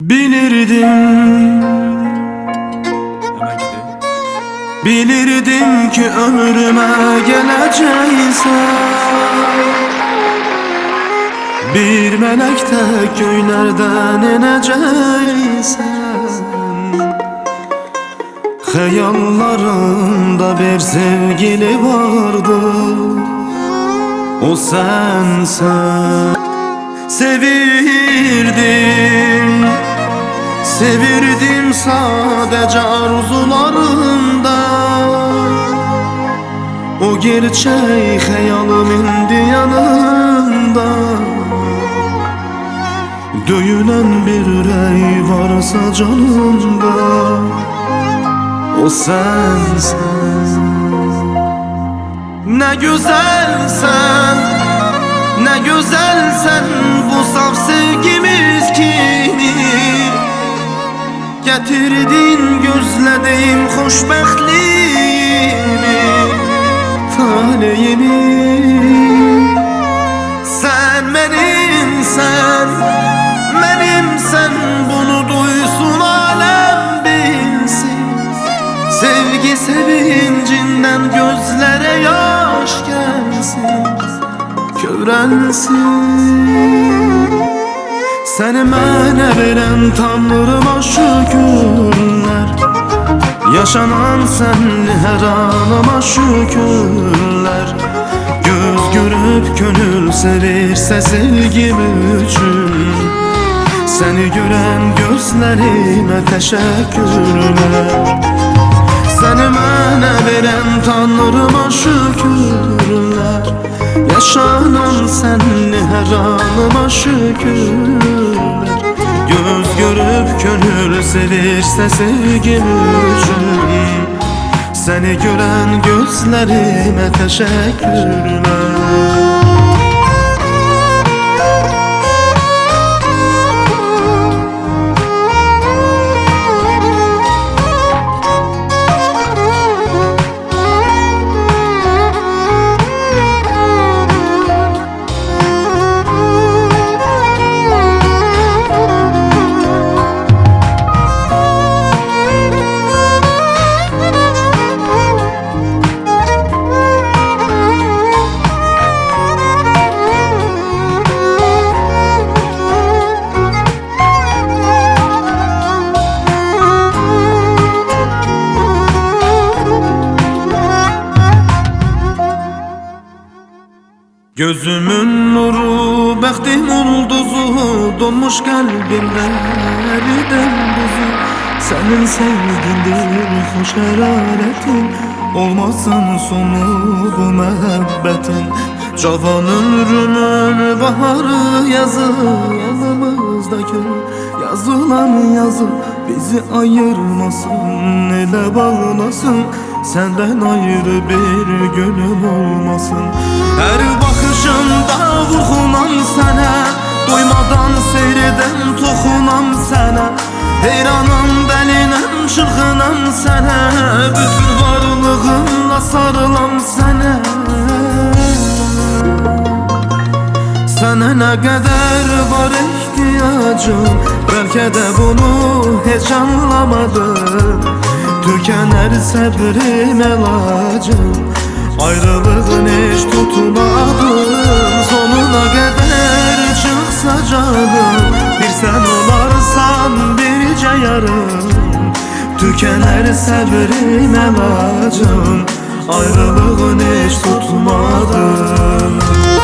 Bilirdim, bilirdim ki ömrüme geleceksen, bir melek tek göylerden ineceksen. Hayallarımda bir sevgili vardı, o sensen. Sevirdim, sevirdim sadece arzularımda. O gerçek hayalımın yanında. Döyülen bir ürək varsa canımda, o sensin. Ne güzelsen, ne güzelsen bu saf sevgimiz kimi. Getirdin gözlediğim xoşbəxtliyimi, taleyimi. Sen benimsen, benimsen, bunu duysun alem bilsin. Sevgi sevincinden gözlere yaş gelsin, kövrəlsin. Səni mənə verən Tanrıma şükürlər, yaşanan sənli hər anıma şükürlər. Göz görüb könül sevirsə sevgim üçün, səni görən gözlərimə təşəkkürlər. Səni mənə verən Tanrıma şükürlər, yaşanan sənli hər anıma şükürlər. Göz görüb könül sevirsə sevgim üçün, səni görən gözlərimə təşəkkürlər. Gözümün nuru, bəxtim ulduzu, donmuş qəlbimdə əridən buzu. Sənin sevgindir xoş hərarətin, olmasın sonu bu məhəbbətin. Cavan ömrümün baharı yazı, yanımızdakı yazılan yazı bizi ayırmasın, elə bağlasın. Səndən ayrı bir günüm olmasın. Hər baxışımda vurğunam sənə, doymadan seyredən toxunam sənə. Heyranam, dəlinəm, çırğınam sənə, bütün varlığımla sarılam sənə. Sənə nə qədər var ehtiyacım, bəlkə də bunu heç anlamadım. Tükənər səbrim əlacım, ayrılığın heç tutmadım. Sonuna qədər çıxsa canım, bir sən olarsan bircə yarım. Tükənər səbrim əlacım, ayrılığın heç tutmadım.